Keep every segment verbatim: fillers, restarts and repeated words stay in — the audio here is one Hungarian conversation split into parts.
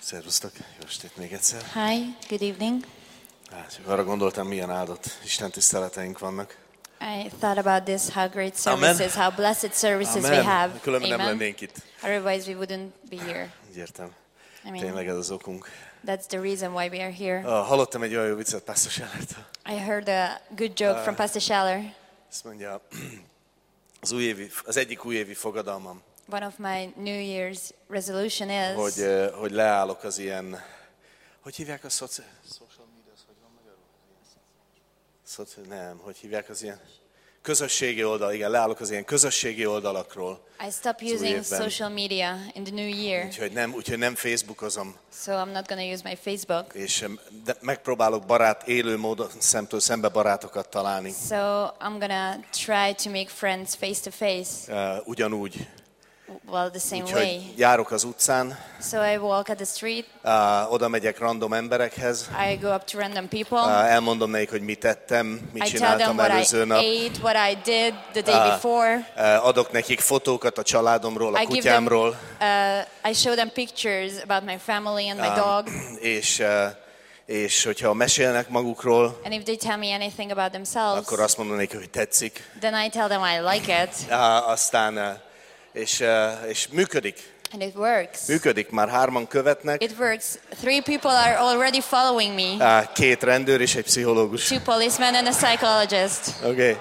Szervusztok, jó estét még egyszer. Hi, good evening. Hát, csak arra gondoltam, milyen áldott Isten tiszteleteink vannak. I thought about this, how great Amen. services, how blessed services Amen. we have. Különben nem Amen. lennénk itt. Otherwise we wouldn't be here. Így értem. I mean, Tényleg ez az okunk. that's the reason why we are here. Ah, hallottam egy olyan jó viccet Pastor Schellert. I heard a good joke from Pastor Scheller. Azt mondja, az, újévi, az egyik újévi fogadalmam, One of my New Year's resolution is hogy, eh, hogy leállok az ilyen, hogy hívják a szoci... social media, hogy van magyarul? Szoci... Nem, hogy hívják az ilyen... Közösségi oldal, igen, leállok az ilyen közösségi oldalakról. I stop új using évben. social media in the new year. Úgyhogy nem, úgyhogy nem Facebookozom, So I'm not going to use my Facebook. és em, de megpróbálok barát, élő módon szemtől szembe barátokat találni. So I'm going to try to make friends face to face. Uh, ugyanúgy. Well, the same Úgyhogy way. járok az utcán, So I walk at the street. uh, oda megyek random emberekhez, I go up to random people. uh, elmondom nekik, hogy mit tettem, mit I tell them csináltam what I előző nap. ate, what I did the day before. Uh, adok nekik fotókat a családomról, a I give them, kutyámról, uh, I show them pictures about my family and my dog. és, uh, és hogyha mesélnek magukról, And if they tell me anything about themselves, akkor azt mondom nekik, hogy tetszik. then I tell them I like it. Uh, aztán, uh, és, uh, és működik. And it works. Működik, már hárman követnek, It works. Three people are already following me. uh, két rendőr és egy pszichológus. Two policemen and a psychologist. Oké.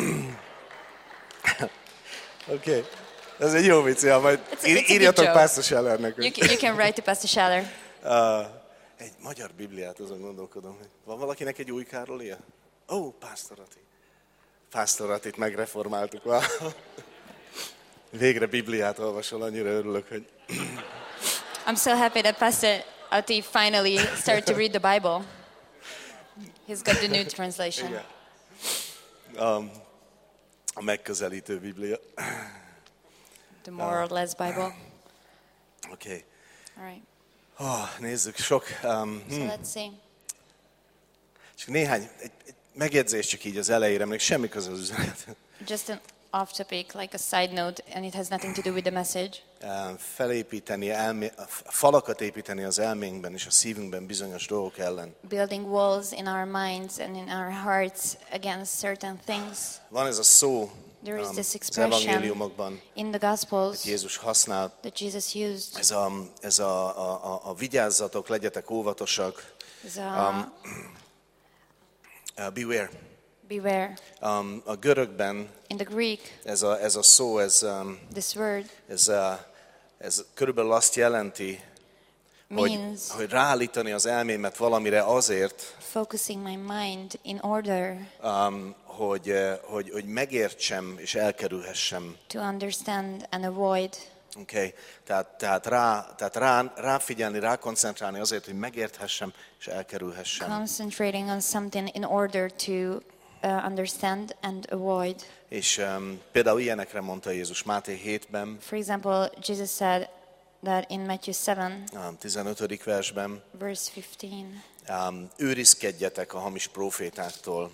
Oké. Ez egy jó vicc, ja, majd It's a- ír, it's a írjatok good joke. Pastor Schellernek. You can, you can write to Pastor Scheller. Uh, egy magyar Bibliát, azon gondolkodom. hogy Van valakinek egy új Károlia? Ó, oh, Pásztor Ati. Pásztor Atit megreformáltuk. Wow. Végre Bibliát olvasol, annyira örülök, hogy... I'm so happy that Pastor Ati finally started to read the Bible. He's got the new translation. Igen. Um, a megközelítő Biblia. The more or less Bible. Oké. Okay. All right. Oh, nézzük, sok... Um, So hmm. let's see. Csak néhány, egy, egy megjegyzés csak így az elejére, még semmi köze az üzenet. Just an off topic, like a side note, and it has nothing to do with the message. Felépíteni, elmé, falakat építeni az elménkben és a szívünkben bizonyos dolgok ellen. Building walls in our minds and in our hearts against certain things. Van ez a szó There is um, this az expression evangéliumokban, in the Gospels hogy Jézus használ. that Jesus used. Ez a, ez a, a, a, a vigyázzatok, legyetek óvatosak. Is, uh, Um, uh, beware. beware. Um, a görögben In the Greek, ez a, ez a szó, ez, um, this word ez, uh, ez körülbelül azt jelenti, hogy, means hogy ráállítani az elmémet valamire azért, focusing my mind in order um, hogy, uh, hogy, hogy megértsem és elkerülhessem. to understand and avoid. Okay. Tehát, tehát, rá, tehát rá, ráfigyelni, rákoncentrálni azért, hogy megérthessem és elkerülhessem. Concentrating on something in order to uh, understand and avoid. És um, például ilyenekre mondta Jézus Máté hétben, For example, Jesus said that in Matthew seven, um, tizenötödik versben, verse fifteen, um, őrizkedjetek a hamis profétáktól.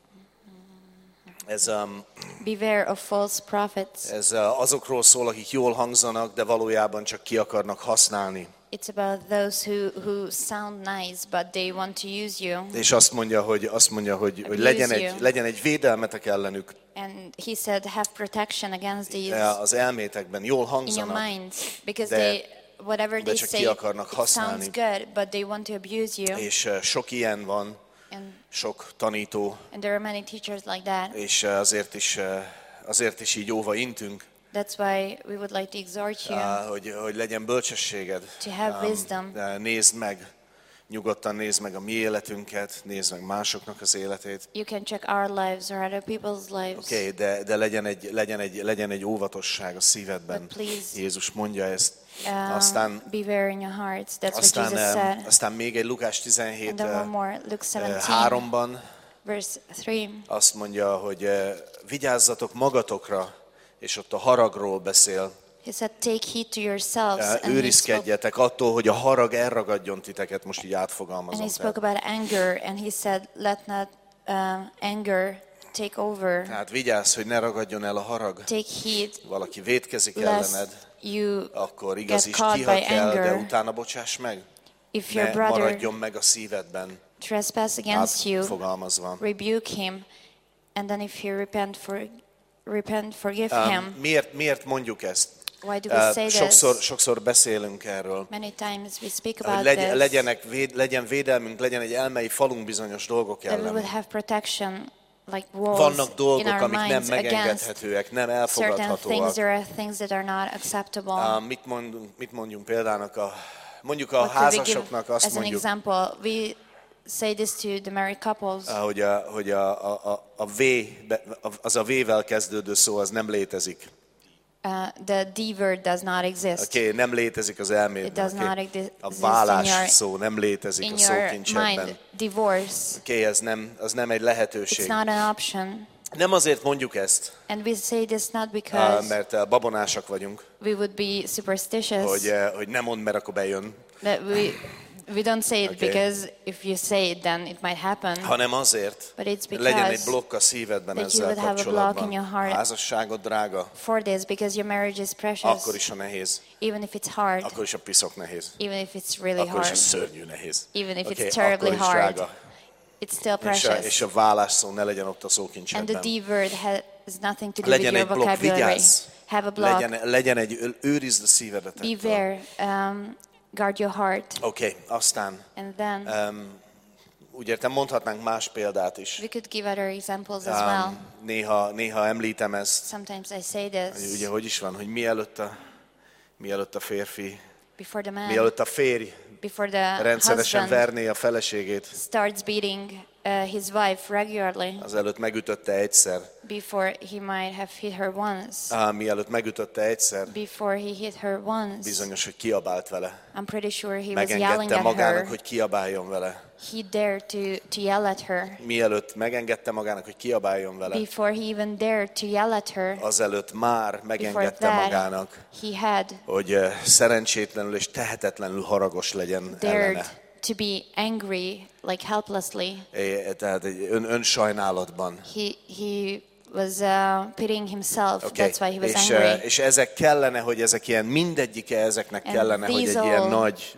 Ez, um, beware of false prophets. ez uh, azokról szól, akik jól hangzanak, de valójában csak ki akarnak használni. It's about those who, who sound nice, but they want to use you. És azt mondja, hogy, azt mondja, hogy, hogy Abuse legyen, you. egy, legyen egy védelmetek ellenük. And he said, have protection against these De az elmétekben jól in your hangzanak, minds, because de- they, whatever de they csak ki say, akarnak it használni. sounds good, but they want to abuse you. és uh, sok ilyen van, And, sok tanító, and there are many teachers like that. és uh, azért is, uh, azért is így óva intünk, That's why we would like to exhort you uh, hogy, hogy legyen bölcsességed. to have wisdom. Uh, nézd meg, nyugodtan nézd meg a mi életünket, nézd meg másoknak az életét. You can check our lives or other people's lives. Oké, okay, de, de legyen, egy, legyen, egy, legyen egy óvatosság a szívedben. But please, Jézus mondja ezt. Um, Aztán, beware in your hearts. That's what aztán, Jesus um, said. aztán még egy Lukás And tizenhét then one uh, more, Luke seventeen, háromban verse three. azt mondja, hogy uh, vigyázzatok magatokra, és ott a haragról beszél. He said, take heed to yourselves. Uh, And he, spoke, őrizkedjetek attól, hogy a harag elragadjon titeket, most így and átfogalmazom. he spoke about anger, and he said, let not um, anger take over. Tehát vigyázz, hogy ne ragadjon el a harag. Take heed, Valaki vétkezik lest ellened, you akkor get igazíts caught ki, ha by kell, de anger. utána bocsáss meg. if your ne brother maradjon meg a szívedben, trespass against you, átfogalmazva. rebuke him, and then if you repent, for, repent forgive Um, him. miért, miért mondjuk ezt? Why do we say Uh, sokszor, this? sokszor beszélünk erről, Many times we speak hogy about legy, this, legyenek, véd, legyen védelmünk, legyen egy elmei falunk bizonyos dolgok that we would ellen. have protection, like walls Vannak in dolgok, our amik nem minds against megengedhetőek, nem certain things. elfogadhatóak. There are things that are not acceptable. Uh, mit, mondunk, mit mondjunk példának? A, mondjuk a What could we give házasoknak azt as an mondjuk, example? We say this to the married couples. uh, hogy, a, hogy a, a, a, a V, az a V-vel kezdődő szó, az nem létezik. Uh, the D word does not exist. Oké, okay, nem létezik az It elmédben. does not Okay. exist A in vállás your, szó nem létezik in a your szókincsekben. mind. Divorce. Oké, okay, ez nem, az nem egy lehetőség. It's not an option. Nem azért mondjuk ezt, And we say this not uh, because mert uh, babonásak vagyunk, we would be superstitious. hogy, uh, hogy nem mondd, mert akkor bejön, That we we don't say it Okay. because if you say it, then it might happen. hanem azért, But it's hogy legyen egy because blokk a szívedben that you ezzel would have a block kapcsolatban. in your heart. Házasságod drága, For this, because your marriage is precious. akkor is, ha nehéz, Even if it's hard. akkor is a piszok nehéz, Even if it's really akkor is a hard. szörnyű nehéz. Even if Okay, it's terribly akkor is hard. drága. It's still És a, és precious. a vállás szó ne legyen ott a And the szókincsedben. D word has nothing to do with Legyen your egy blokk, vocabulary. vigyázz! Have a block. Legyen, legyen egy, őrizd a szívedet ettől. Beware. Um, guard your heart. Oké, okay, aztán And then um, úgy értem, mondhatnánk más példát is. we could give other examples as well. Um, néha, néha említem ezt, Sometimes I say hogy this ugye hogy is van, hogy mielőtt a, mielőtt a férfi, before the man, mielőtt a férj before the rendszeresen husband verné a feleségét, starts beating uh, his wife regularly, azelőtt megütötte egyszer, before he might have hit her once, uh, mielőtt megütötte egyszer, before he hit her once, bizonyos, hogy kiabált vele. I'm pretty sure he was yelling Megengedte at magának, her. hogy kiabáljon vele. He dared to, to yell at her. Mielőtt megengedte magának, hogy kiabáljon vele, Before he even dared to yell at her, azelőtt már before megengedte that, magának, he had hogy uh, szerencsétlenül és tehetetlenül haragos legyen dared ellene. to be angry, like helplessly. É, tehát egy ön, önsajnálatban. He he was uh, pitying himself. Okay. That's why he was és, angry. uh, és ezek kellene, hogy ezek ilyen, mindegyike ezeknek And kellene, hogy egy these ilyen all nagy,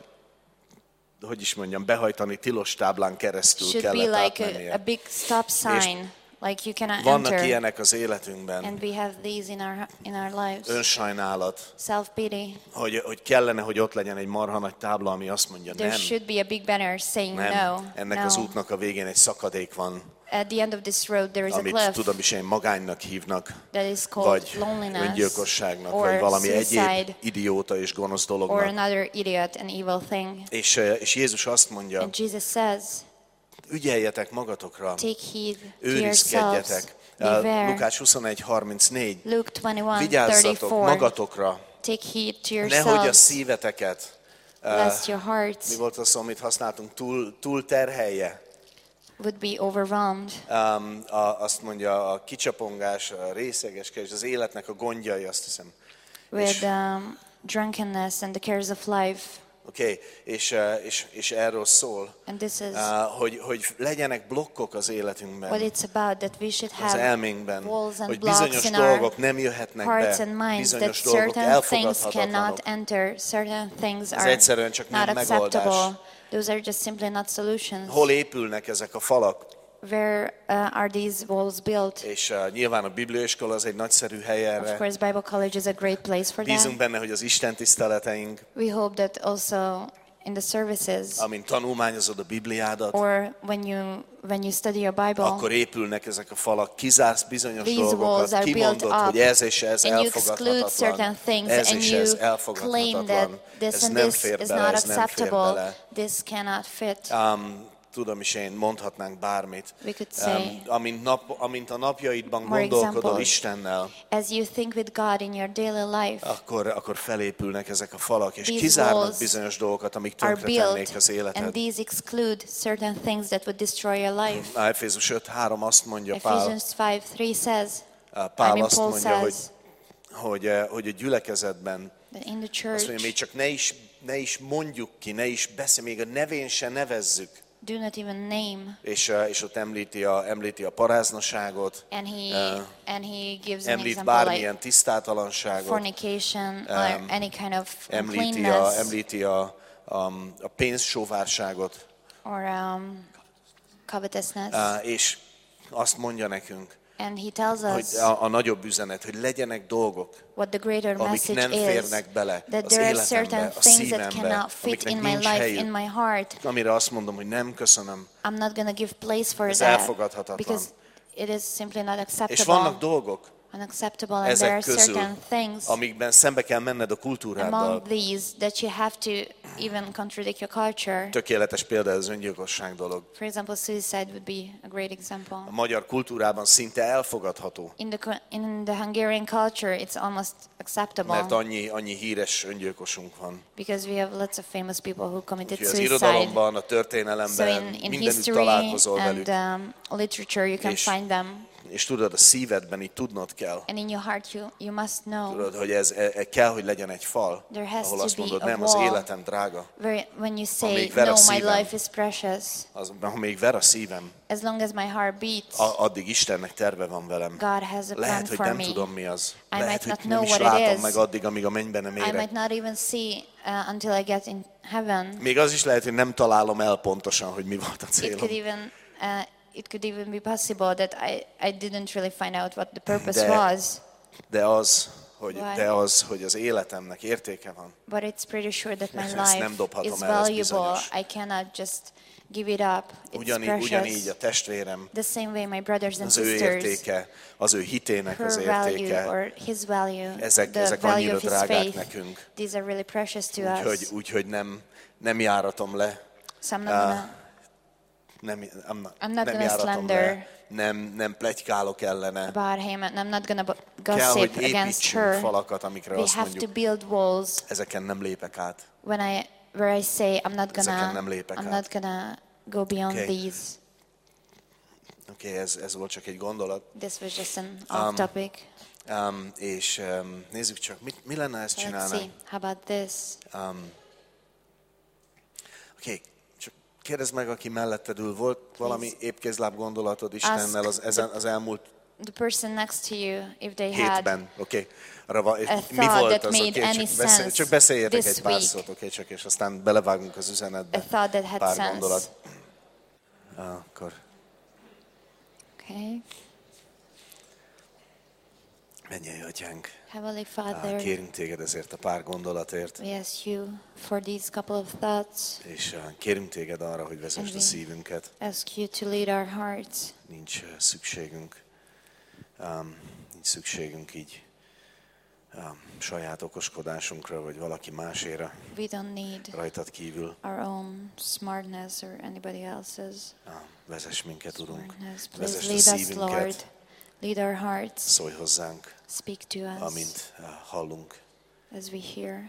hogy is mondjam, behajtani tilos táblán keresztül Should kellett be like a, a átmennie. big stop sign, like you cannot Vannak enter. ilyenek az életünkben, And we have these in our in our lives. önsajnálat, Self-pity. hogy, hogy kellene, hogy ott legyen egy marha nagy tábla, ami azt mondja, There nem, should be a big banner saying nem, no. ennek no. az útnak a végén egy szakadék van, At the end of this road there is a amit cliff tudom is én magánynak hívnak, that is called vagy loneliness öngyilkosságnak, or vagy valami suicide egyéb idióta és gonosz or dolognak. another idiot and evil thing. És, eh, és Jézus azt mondja, And Jesus says, ügyeljetek magatokra, take heed to yourselves, őrizkedjetek. Eh, beware. Lukács huszonegy harmincnégy. Luke twenty-one Vigyázzatok thirty-four. magatokra, Take heed to nehogy a yourselves, szíveteket, eh, lest your hearts mi volt az szó, amit használtunk, túl, túl terhelje. would be overwhelmed. Um, a, azt mondja, a kicsapongás, a részegeskedés, az életnek a gondjai, azt hiszem. With um, drunkenness and the cares of life. Oké, okay. és, eh, és, és erről szól, And this is uh, hogy, hogy legyenek blokkok az what életünkben, it's about, that we should az have elménkben, walls and hogy blocks bizonyos in our dolgok nem jöhetnek hearts be, and minds, that bizonyos dolgok certain things elfogadhatatlanok. cannot enter, certain things Ez are egyszerűen csak not nem megoldás. acceptable. Those are just simply not solutions. Hol épülnek ezek a falak? Where uh, are these walls built? És uh, nyilván a bibliaiskola az egy nagyszerű hely Of erre. course, Bible College is a great place for Bízunk that. benne, hogy az Isten tiszteleteink, We hope that also in the services amint tanulmányozod a Bibliádat, or when you when you study your Bible, akkor épülnek ezek a falak, kizársz bizonyos these walls dolgokat, are built kimondod, up, hogy ez és ez and you exclude elfogadhatatlan, certain things, ez and és you ez claim that elfogadhatatlan, this ez and nem this fér is bele, not ez nem fér acceptable. bele. This cannot fit. Um, tudom is én, mondhatnánk bármit. We could say, Um, amint, nap, amint a napjaidban more gondolkodol examples. Istennel, As you think with God in your daily life, akkor, akkor felépülnek ezek a falak, és These kizárnak walls bizonyos dolgokat, amik are tönkretennék built, az and életed. these exclude certain things that would destroy your life. A Efézus öt három azt mondja Pál, Ephesians five three says, uh, I Pál mean azt Paul mondja, hogy, says, hogy, uh, hogy a gyülekezetben, that in the azt mondja, még church, csak ne is, ne is mondjuk ki, ne is beszél, még a nevén se nevezzük. do not even name. És, uh, és ott említi a, említi a paráznaságot, And he Uh, and he gives an említ example like bármilyen tisztátalanságot, fornication or Um, any kind of említi a, uncleanness. említi a, a, a pénzsóvárságot, or um, covetousness. uh, és azt mondja nekünk, And he tells hogy us a, a nagyobb üzenet, hogy legyenek dolgok, what the greater amik message nem is, férnek bele that az there are életembe, certain a things that szívembe, cannot fit amiknek in my nincs life, helyük, in my heart. amire azt mondom, hogy nem köszönöm. I'm not going to give place for Ez that elfogadhatatlan. because it is simply not És acceptable. vannak dolgok, Unacceptable, and there ezek are közül, certain things amikben szembe kell menned a kultúráddal. among these that you have to even contradict your culture. Tökéletes példa az öngyilkosság dolog. For example, suicide would be a great example. A magyar kultúrában szinte elfogadható, In the co- in the Hungarian culture, it's almost acceptable mert annyi, annyi híres öngyilkosunk van. because we have lots of famous people who committed Úgyhogy az suicide. irodalomban, a So történelemben in, in mindenütt history találkozol velük. and um, literature, you can És- find them. És tudod, a szívedben így tudnod kell, And in your heart, you, you must know tudod, hogy ez e, e, kell, hogy legyen egy fal, There has ahol to azt be mondod, a nem, az wall. életem drága, where, when you say, Amíg ver a no, my szívem. life is precious. az, ha még ver a szívem, As long as my heart beats, a, addig Istennek terve van velem. God has a plan Lehet, hogy for nem me. tudom, mi az. I Lehet, might hogy not nem know is what it látom is. meg addig, amíg a mennyben nem I érek. might not even see uh, until I get in heaven. Még az is lehet, hogy nem találom el pontosan, hogy mi volt a It célom. could even uh, it could even be possible that I, I didn't really find out what the purpose De- was. De az, hogy, Why? de az, hogy az életemnek értéke van. But it's pretty sure that my Ezt nem life dobhatom is el, ez valuable. bizonyos. I cannot just give it up. It's Ugyanígy, precious. ugyanígy a testvérem, The same way my brothers and az ő sisters, értéke, az ő hitének az her value értéke, or his value, ezek, the ezek value annyira of his drágák faith, nekünk, these are really precious to úgyhogy, us. úgyhogy nem, nem járatom le, So I'm not uh, gonna, nem, I'm not, I'm not nem gonna járatom slander le, nem, nem pletykálok ellene. about him, and I'm not gonna b- Kell, hogy gossip against építsünk her. falakat, amikre We azt have to mondjuk, build walls ezeken nem lépek át. when I where I say I'm not Ezeken gonna nem lépek I'm át. not gonna go beyond Okay. these. Oké, okay, ez, ez volt csak egy gondolat. This was just an off topic. Um, és um, nézzük csak, mit, mi lenne ezt Let's csinálni? see. How about this? Um, Oké, okay, csak kérdezd meg, aki melletted ül, volt valami épkézláb gondolatod Istennel az, ezen, az elmúlt The person next to you, if they had hétben, oké? Okay. a Mi thought volt that az, made oké? any Okay? Csak, beszél, sense csak beszéljetek this egy pár week. szót, oké? Okay? Csak és aztán belevágunk az üzenetbe. a thought that had Pár sense. gondolat. Ah, akkor Okay. menjél, Atyánk. Heavenly Ah, Father, kérünk téged ezért a pár gondolatért, we ask you for these couple of thoughts. és ah, kérünk téged arra, hogy vezesd a Amen. szívünket. Ask you to lead our hearts. Nincs ah, szükségünk, um, nincs szükségünk így um, saját okoskodásunkra, vagy valaki máséra We don't need rajtad kívül. our own smartness or anybody else's Ah, vezess minket, Urunk. smartness. Please Vezesd a lead us, szívünket. Lord. Lead our hearts. Szólj hozzánk, Speak to us amint ah, hallunk. as we hear.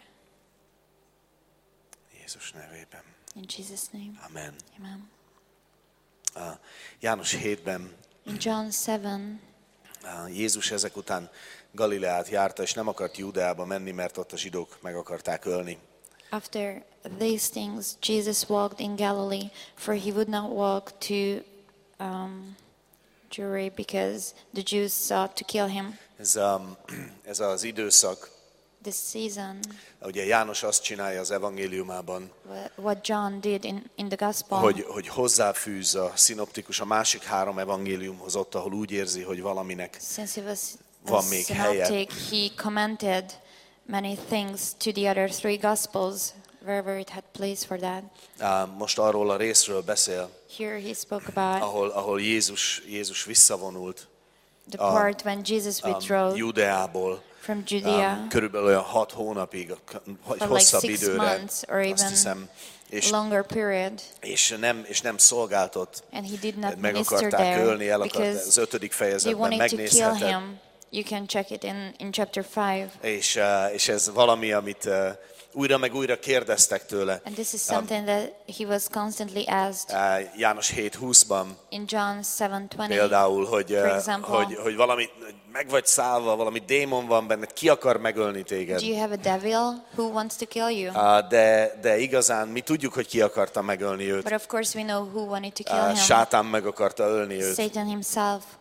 Jézus nevében. In Jesus' name, Amen. amen. Ah, János hétben In John seven, ah, Jézus ezek után Galileát járta, és nem akart Júdeába menni, mert ott a zsidók meg akarták ölni. after these things, Jesus walked in Galilee, for he would not walk to um, Jewry because the Jews sought to kill him. Ez, a, ez az időszak, This season, ugye János azt csinálja az evangéliumában, wha- what John did in, in the gospel, hogy, hogy hozzáfűz a szinoptikus a másik három evangéliumhoz ott, ahol úgy érzi, hogy valaminek since he was a van még helye. synoptic, he commented many things to the other three gospels, wherever it had place for that. Ah, most arról a részről beszél, Here he spoke about ahol, ahol Jézus, Jézus visszavonult the part when Jesus um, withdrew Judeából, from Judea um, körülbelül olyan hat hónapig, vagy for like hosszabb six időre, months or azt even hiszem, és, longer period, és, nem, és nem szolgáltott, and he did not meg minister akarták there ölni, el akarták, az because ötödik they fejezetben wanted to kill megnézheted, him. You can check it in, in chapter five. és, uh, és ez valami, amit uh, újra meg újra kérdeztek tőle. And this is something that he was constantly asked Uh, János hét húszban in John seven twenty. például, hogy, For uh, example, hogy, hogy valami, meg vagy szállva, valami démon van benned, ki akar megölni téged. Do you have a devil who wants to kill you? Uh, de, de igazán mi tudjuk, hogy ki akarta megölni őt. But of course we know who wanted to kill Uh, him. Sátán meg akarta ölni őt. Satan himself.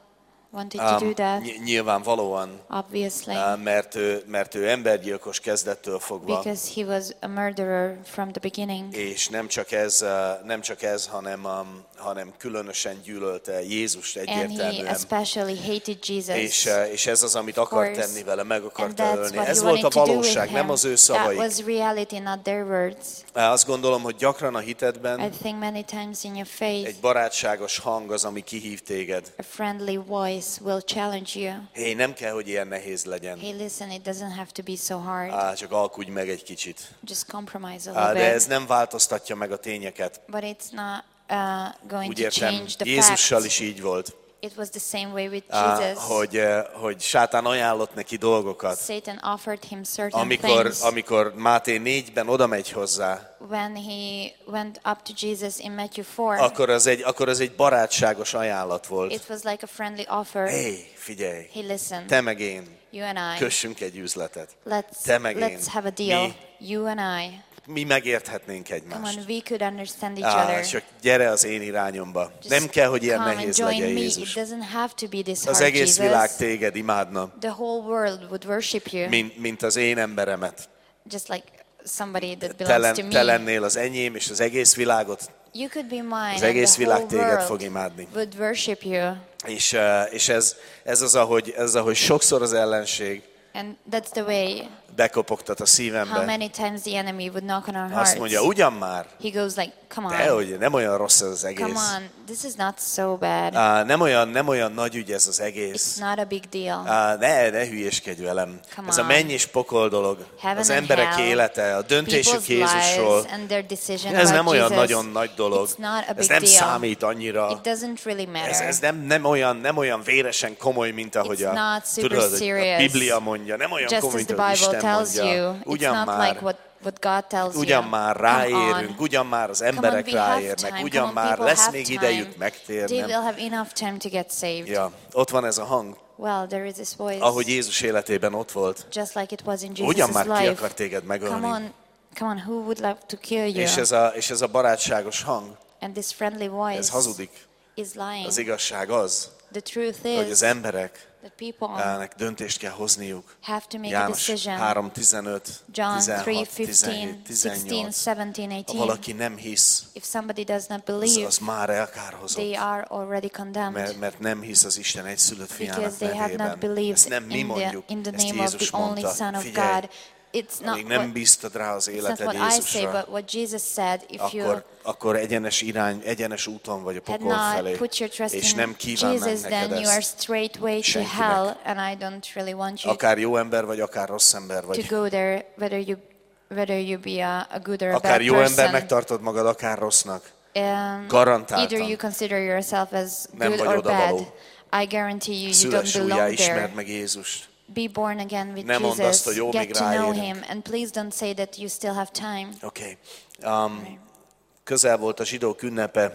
wanted to do that, ny- nyilvánvalóan, obviously, uh, mert ő, mert ő embergyilkos kezdettől fogva. because he was a murderer from the beginning. És nem csak ez, uh, nem csak ez, hanem, um, hanem különösen gyűlölte Jézust And he egyértelműen. especially hated Jesus. És, uh, és ez az, amit akar course. tenni vele, meg And akarta that's ölni. what Ez he volt a wanted to do with valóság, nem him. az ő That szavaik. was reality, not their words. Uh, Azt gondolom, hogy gyakran a I hitedben think many times in your faith, egy barátságos hang az, ami kihív téged. a friendly voice will challenge you. Hé, nem kell, hogy ilyen nehéz legyen. Hey, listen, it doesn't have to be so hard. Á, csak alkudj meg egy kicsit. Just compromise a Á, little de bit. ez nem változtatja meg a tényeket. But it's not uh, going Úgy to értem, change the Jézussal facts. is így volt. It was the same way with Á, Jesus. hogy, eh, hogy sátán ajánlott neki dolgokat. Satan offered him certain Amikor, things. amikor Máté négyben oda megy hozzá, When he went up to Jesus in Matthew four, akkor az egy, akkor az egy barátságos ajánlat volt. it was like a friendly offer. Hé, figyelj, Hey, listen, te meg én, you and I, kössünk egy üzletet. let's, te meg én, let's have a deal. mi, You and I. mi megérthetnénk Come egymást. on, we could understand each Á, other. csak gyere az én irányomba. Just Nem kell, hogy ilyen come and nehéz join legyen, me. Jézus. It doesn't have to be this Az hard, egész Jesus. világ téged imádna, The whole world would worship you, mint, mint az én emberemet. just like somebody that Te, belongs to len, te me. lennél az enyém, és az egész világot, You could be mine, az and egész the világ whole téged fog world imádni. would worship you. És, eh, és ez, ez, az, ahogy, ez ahogy sokszor az ellenség And that's the way, bekopogtat a how szívembe. many times the enemy would knock on our Azt hearts. mondja, ugyan már, He goes like, come on, dehogy nem olyan rossz ez az come egész. on, this is not so bad. Á, nem, olyan, nem olyan nagy ügy ez az It's egész. not a big deal. Á, ne, ne hülyéskedj velem. Come Ez a on. menny és pokol dolog. Heaven Az and emberek hell, élete, a döntésük People's Jézusról. lives and their decision Ez nem about olyan Jesus. nagyon nagy dolog. It's not a Ez big nem deal. számít annyira. It doesn't really matter. Ez, ez nem, nem, olyan, nem olyan véresen komoly, mint ahogy It's a, not super tudod, a serious. Biblia mondja. Nem olyan Just komoly, as mint the ahogy Bible Isten tells mondja. you, it's Ugyan not már, like what, what God tells ugyan you. már Come ráérünk, on. ugyan már az Come on, emberek we have ráérnek, time. ugyan Come on, már people lesz have még time. idejük They megtérni. will have enough time to get saved. Ja, ott van ez a hang, Well, there is this voice, ahogy Jézus életében ott volt. just like it was in Ugyan Jesus' már ki life. akar téged Come megölni. on, come on, who would love to kill you? És ez, a, és ez a barátságos hang, And this friendly ez voice hazudik. is lying. Az igazság az, The truth hogy is az emberek that people nek döntést kell hozniuk. have to make a János decision. három tizenöt, John tizenhat, three tizenhét, fifteen, tizennyolc. sixteen, seventeen, Ha eighteen. valaki nem hisz, If somebody does not az, believe, az már elkárhozott. they are already condemned. Mert, mert nem hisz az Isten egyszülött fiának Because they have not nevében. believed Ezt nem mi in the, mondjuk, in the ezt name of Jézus the only mondta. Son of Figyelj, God. It's not, amíg nem what, bíztad rá az it's not életed what I say, Jézusra, but what Jesus said. If you akkor, akkor egyenes irány, egyenes úton vagy a had pokol not felé, put your trust és in nem kívánnánk Jesus, neked then you are ezt. straight way to senkinek. hell, and I don't really want you Akár jó ember vagy, akár rossz ember to vagy. go there, whether you whether you be a, a good or a Akár bad jó embernek person. tartod magad, akár rossznak. Um, Garantáltan. either you consider yourself as Nem good vagy or odavaló. bad. I guarantee you, you Szüles don't újjá, belong ismerd there. meg Jézust. Be born again with Nem mondd Jesus. azt, hogy jó, Get még to know ráérünk. Him, and please don't say that you still have time. Oké. Okay. Um, közel volt a zsidók ünnepe,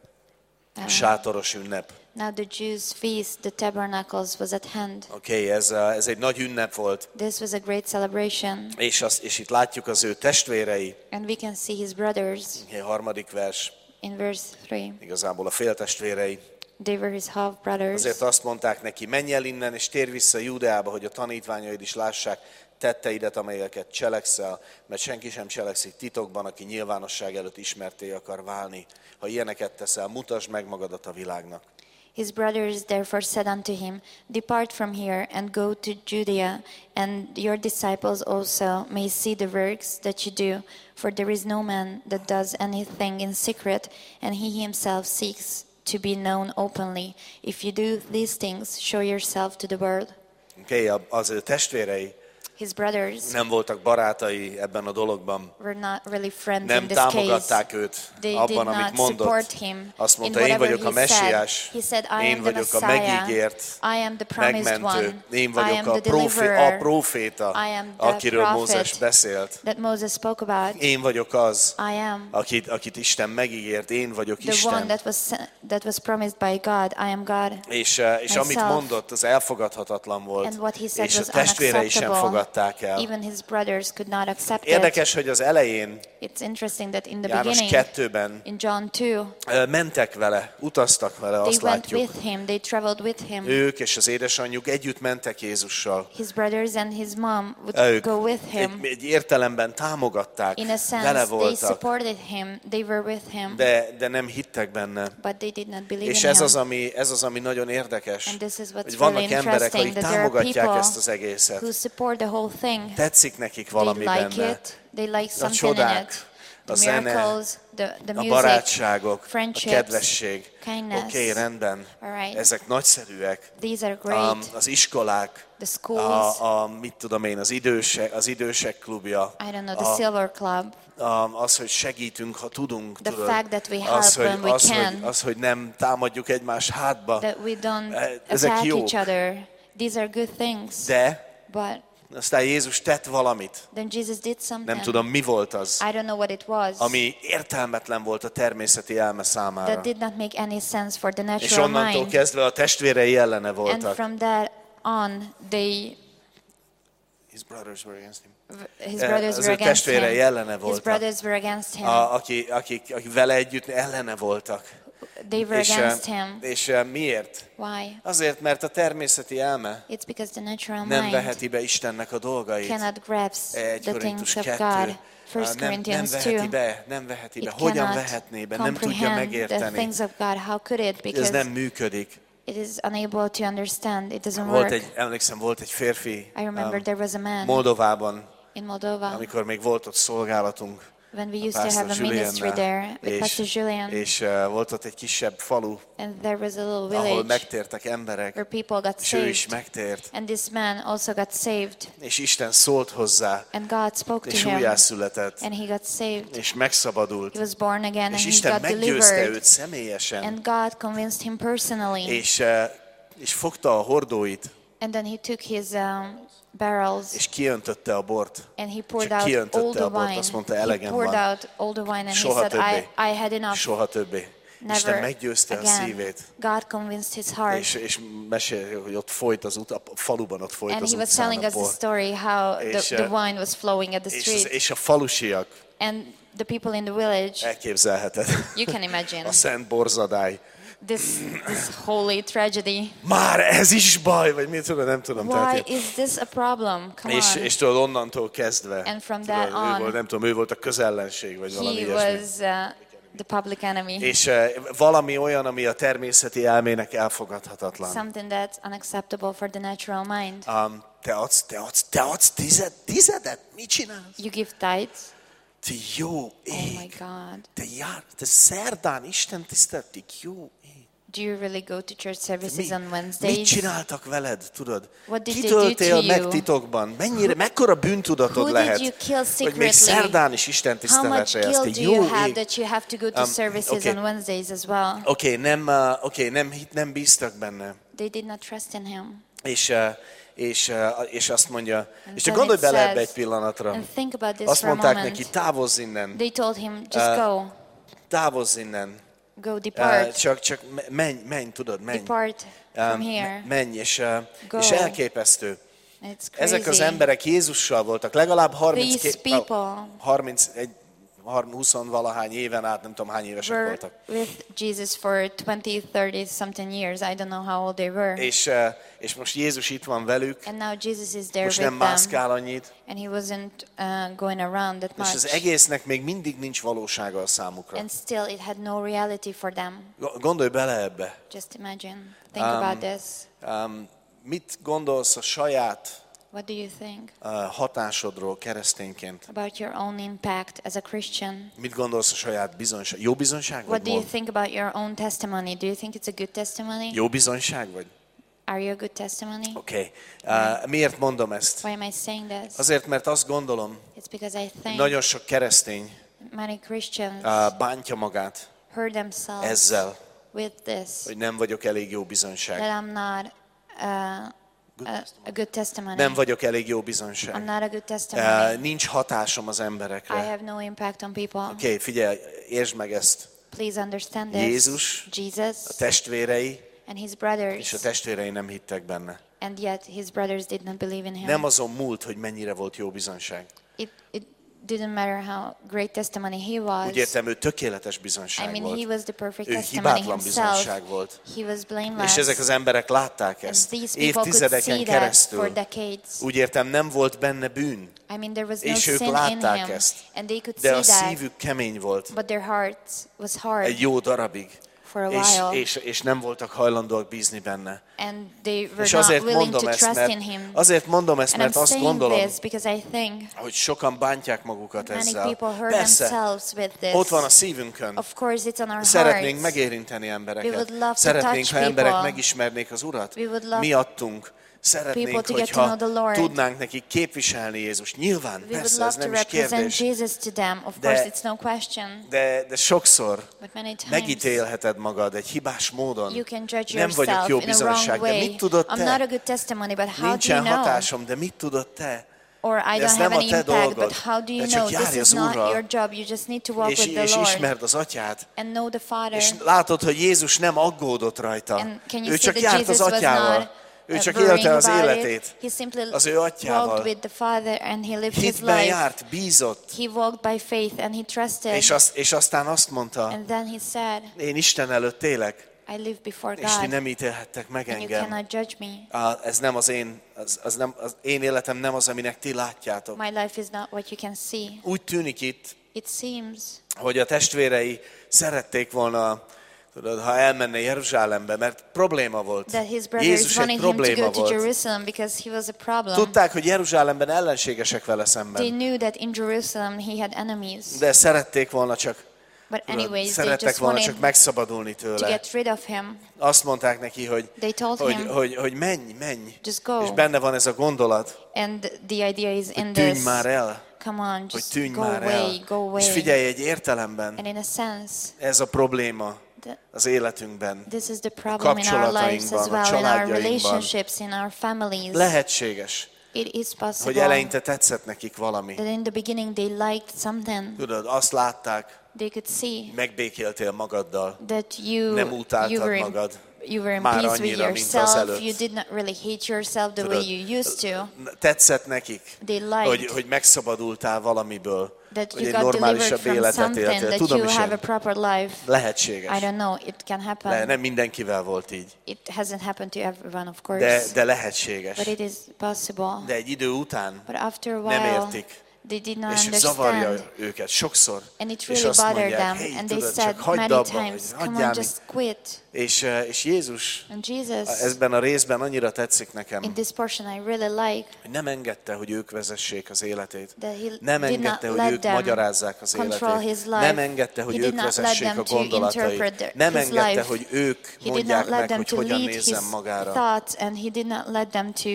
Um, sátoros ünnep. Now the Jews' feast, the tabernacles, was at hand. Oké, okay, ez, a- ez egy nagy ünnep volt, This was a great celebration, és, azt, és itt látjuk az ő testvérei, and we can see his brothers a harmadik vers, in verse three. igazából a féltestvérei. They were his half brothers. Azért azt mondták neki, menj el innen, és térj vissza Júdeába, hogy a tanítványaid is lássák tetteidet, amelyeket cselekszel, mert senki sem cselekszik titokban, aki nyilvánosság előtt ismerté akar válni. Ha ilyeneket teszel, mutasd meg magadat a világnak. His brothers therefore said unto him, Depart from here and go to Judea, and your disciples also may see the works that you do, for there is no man that does anything in secret, and he himself seeks to be known openly. If you do these things, show yourself to the world. Okay, az ő testvérei His brothers nem voltak barátai ebben a dologban. were not really friends Nem in this case. támogatták őt They did abban, not amit mondott. support him Azt in mondta, én whatever vagyok a he said. messiás, He said, I én am the vagyok a Messiah, megígért, I am the promised megmentő, one, én I vagyok am a, the profé, deliverer, a proféta, I am the akiről prophet Mózes beszélt. that Moses spoke about. Én vagyok az, I am akit, akit Isten megígért, én vagyok the one Isten. that was that was promised by God. I am God. És, eh, és amit myself. mondott, az elfogadhatatlan volt, And what he said és a was testvérei sem unacceptable. fogadták el. Even his brothers could not accept it. Érdekes, hogy az elején, It's interesting that in the János beginning, kettőben in John two, ö, mentek vele, utaztak vele, they azt went látjuk. with him, they traveled with him. Ők és az édesanyjuk együtt mentek Jézussal. His brothers and his mom would Ők go with him. egy, egy értelemben támogatták, In a sense, vele they voltak, supported him, they were with him, de, de nem hittek benne. but they did not believe És in ez him. az, ami, ez az, ami nagyon érdekes, And this is what's hogy vannak really emberek, interesting, akik that there are támogatják people ezt az egészet. who support the whole thing. Tetszik nekik They valami like benne. it, they like A something in csodák, it. a The zene, miracles, the, the a music, barátságok, a friendships, kedvesség. kindness. Oké, okay, rendben. All right. Ezek nagyszerűek. These are great. Um, az iskolák, The schools, a, a, mit tudom én, az idősek, az idősek klubja, I don't know, the Silver Club, a, az, hogy segítünk, ha tudunk, the tudod, fact that we help az, hogy, when we az, can, hogy, az, hogy nem támadjuk egymás hátba, that we don't ezek attack jók. each other. These are good things. De But aztán Jézus tett valamit, then Jesus did something. nem tudom, mi volt az, I don't know what it was. ami értelmetlen volt a természeti elme számára. That did not make any sense for the És natural onnantól mind. kezdve a testvérei ellene And voltak. from that on, they His brothers were against him. his Eh, brothers az were ő against him. testvérei ellene His voltak. brothers were against him. A, akik, akik, akik vele együtt ellene voltak. They were És, eh, against him. és eh, miért? Why? Azért, mert a természeti elme It's because the natural nem mind veheti be Istennek a dolgait. cannot grasp Egy the Korintus things of kettő. God. First Nem, nem Corinthians veheti two. be, nem veheti be. It Hogyan cannot vehetné be? Nem tudja comprehend the megérteni. things of God. How could it? Ez Because nem működik. it is unable to understand. It doesn't Volt work. egy, emlékszem, volt egy férfi I remember um, there was a man Moldovában, in Moldova amikor még volt ott szolgálatunk, when we a used to have Pastor a ministry Juliannel, there with Pastor és, Julian, és uh, volt ott egy kisebb falu, and there was a little ahol village megtértek emberek, where people got és ő is saved. megtért, And this man also got saved. és Isten szólt hozzá, And God spoke to és him. újjászületett, And he got saved. és megszabadult, He was born again and és he Isten got meggyőzte delivered. őt személyesen, And God convinced him personally. és, uh, és fogta a hordóit, And then he took his um, barrels és kiöntötte a bort. and he poured Csak out kiöntötte all the a bort, wine. azt mondta, He elegem poured van. out all the wine and Soha he said, többé. I, I had enough. Soha többé. Isten Never meggyőzte a again. szívét, God convinced his heart. és, és mesél, hogy ott folyt az út, a faluban ott folyt And az he was utcán telling a us the bor. story how És, the, the uh, wine was flowing at the És, az, street. és a falusiak, And the people in the village, elképzelheted, you can imagine a szent borzadály. this, this holy tragedy. Már ez is baj, vagy mit tudom, nem tudom. Why Tehát, is this a problem? Come és, on. és tudod, onnantól kezdve, And from tudod, that ő on, volt, nem tudom, ő volt a közellenség, vagy valami He ilyesmi. was uh, the public enemy. És uh, valami olyan, ami a természeti elmének elfogadhatatlan. Something that's unacceptable for the natural mind. Um, te adsz, te adsz, te adsz tized, tizedet? Mit csinálsz? You give tithes. Te jó Oh ég. my God. Te jár, te szerdán Isten tiszteltik, jó ég. Do you really go to church services Mi, on mit Wednesdays? csináltak veled, tudod? What did they do to Kitöltél meg you? titokban? Mennyire, mekkora bűntudatod Who did lehet, you kill hogy még secretly? szerdán is Isten How much tiszteletre jársz? guilt Te do you jó have ég. that you have to go to Um, services okay. on Wednesdays as well? Oké, okay, nem, uh, okay, nem, hit- nem bíztak benne. They did not trust in him. És, uh, és, uh, és azt mondja, And és csak then gondolj it bele says- ebbe egy pillanatra. And think about this Azt for a mondták moment. neki, távozz innen, They told him, just Uh, go, távozz innen. go Uh, depart, csak, csak me- menj, menj, tudod, menj. depart Um, from here. menj, és, uh, Go. és elképesztő. It's crazy. Ezek az emberek Jézussal voltak, legalább These harminc, people harmincegy, húsz-valahány éven át, nem tudom hány évesek were voltak. with Jesus for twenty, thirty something years. I don't know how old they were. És, uh, és most Jézus itt van velük, And now Jesus is there most with nem them. mászkál annyit, And he wasn't uh, going around that és az much. egésznek még mindig nincs valósága a számukra. And still it had no reality for them. Gondolj bele ebbe. Just imagine. Think Um, about this. Um, mit gondolsz a saját What do you think uh, hatásodról keresztényként? about your own impact as a Christian? Mit gondolsz a saját bizonyság? Jó bizonyság What vagy? do you Mond. think about your own testimony? Do you think it's a good testimony? Jó bizonyság vagy? Are you a good testimony? Oké. Okay. Uh, miért mondom ezt? Why am I saying this? Azért, mert azt gondolom, It's because I think nagyon sok keresztény many Christians uh, bántja magát hurt themselves ezzel, with this, hogy nem vagyok elég jó bizonyság. that I'm not uh, a, a good testimony. Nem vagyok elég jó I'm bizonyság. not a good testimony. Uh, nincs hatásom az I emberekre. have no impact on people. Oké, okay, figyelj, értsd meg ezt. Please understand this. Jézus, Jesus a testvérei and his és a brothers, testvérei nem hittek benne. And yet his brothers did not believe in him. Nem azon múlt, hogy mennyire volt jó bizonyság. It, it didn't matter how great testimony he was. Úgy értem, ő tökéletes I bizonyság mean, volt. he was the perfect Ő testimony hibátlan himself. bizonyság volt. He was blameless. És ezek az emberek látták And ezt these people could évtizedeken see that for keresztül. decades. Úgy értem, nem volt benne bűn, I mean, there was no és ők sin in látták him, ezt. and they could de see a that, szívük kemény volt but their hearts was hard egy jó darabig, for a és, while, és, és nem voltak hajlandóak bízni benne. and they were És not azért willing mondom to ezt, trust mert, in him. azért mondom ezt, And mert I'm azt saying gondolom, this because I think hogy sokan bántják magukat many ezzel. people hurt Persze, themselves with this. ott van a szívünkön. Of course, it's on our Szeretnénk hearts. megérinteni We would embereket. love to Szeretnénk, touch ha emberek people. megismernék az Urat. We would love Miattunk. Szeretnénk, people to get to hogyha know the Lord. tudnánk nekik képviselni Jézust. Nyilván, We would persze, love ez to nem is represent kérdés. Jesus to them. Of De- course, it's no question. De, de sokszor But many times megítélheted magad egy hibás módon. you can judge Nem vagyok yourself jó in a wrong bizonyság, de way. mit tudod I'm not a te? good testimony, but how do you Nincsen know? hatásom, de mit tudod te? Or I Ez don't nem have a any te impact, dolgod, but how do you de csak know? This járj is az not Úrral. your job. You just need to walk És, with the és Lord ismerd az atyát. and know the Father. És látod, hogy Jézus nem aggódott rajta. And can you Ő see csak that járt Jesus az was atyával. not Ő uh, csak worrying élte az about életét. it. He simply Az ő atyával. walked with the Father and he lived his Hitben life. járt, bízott. He walked by faith and he trusted. És, az, és aztán azt mondta, And then he said, én Isten előtt élek, I live before és ti God nem ítélhettek meg and you engem. cannot judge me. Á, ez nem az én, az, az nem, az én életem nem az, aminek ti látjátok. My life is not what you can see. Úgy tűnik itt, It seems hogy a testvérei szerették volna, tudod, ha elmenne Jeruzsálembe, mert probléma volt. that his brothers Jézus egy wanted him to probléma go to volt. Jerusalem because he was a problem. Tudták, hogy Jeruzsálemben ellenségesek vele They szemben, knew that in Jerusalem he had enemies. de szerették volna csak, But tudod, anyways, they szerettek just volna wanted csak megszabadulni to tőle. get rid of him. Azt mondták neki, hogy, They told hogy, him, hogy, hogy menj, menj. just go. És benne van ez a gondolat, And the idea is in tűnj this, már el, come on, hogy just tűnj go már el. away, go away. És figyelj, egy értelemben And in a sense, ez a probléma the, az életünkben. this is the problem in our lives as kapcsolatainkban, a well, in our családjainkban. relationships, in our families. Lehetséges, It is hogy possible eleinte tetszett nekik valami. that in the beginning they liked something. Tudod, azt látták, They could see megbékéltél magaddal, that you, nem you utáltad were in, magad. you were in már peace with annyira, mint yourself. azelőtt. You did not really hate yourself the way you used to. Tetszett nekik, They liked hogy, hogy megszabadultál valamiből, that hogy you egy got delivered normálisabb from életet something, éltél. that Tudom you is have a én. proper life. Lehetséges. I don't know, it can Le, happen. nem mindenkivel volt így, It hasn't happened to everyone, of de, course, de lehetséges. but it is possible. De egy idő után But after a nem while, értik, they did not és zavarja understand. őket sokszor. And it És really azt bothered mondják, them. hey, And they tudod, said csak hagyd many abba, times, hogy come hagyjál on, mi. just quit. És, eh, és Jézus And Jesus, ebben a részben annyira tetszik nekem, in this portion I really like, hogy nem engedte, hogy ők vezessék az életét. that he Nem did not engedte, hogy let ők them magyarázzák az control életét. his life. Nem engedte, hogy He did ők not let vezessék them a to gondolatait. interpret their- Nem his engedte, life. hogy ők He did not mondják let meg, them hogy to hogyan lead his nézzen magára. thoughts, and he did not let them to